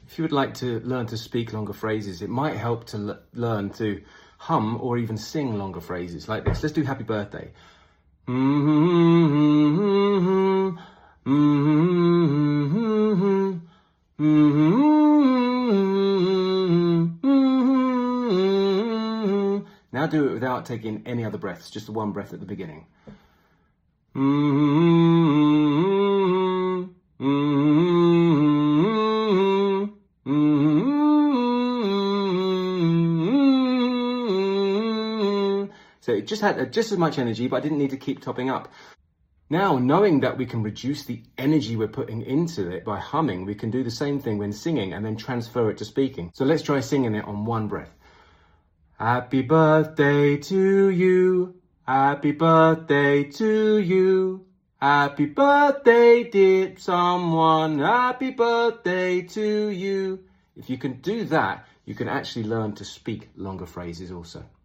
If you would like to learn to speak longer phrases, it might help to learn to hum or even sing longer phrases like this. Let's do happy birthday. Now do it without taking any other breaths, just the one breath at the beginning. So it just had just as much energy, but I didn't need to keep topping up. Now, knowing that we can reduce the energy we're putting into it by humming, we can do the same thing when singing and then transfer it to speaking. So let's try singing it on one breath. Happy birthday to you. Happy birthday to you. Happy birthday, dear someone. Happy birthday to you. If you can do that, you can actually learn to speak longer phrases also.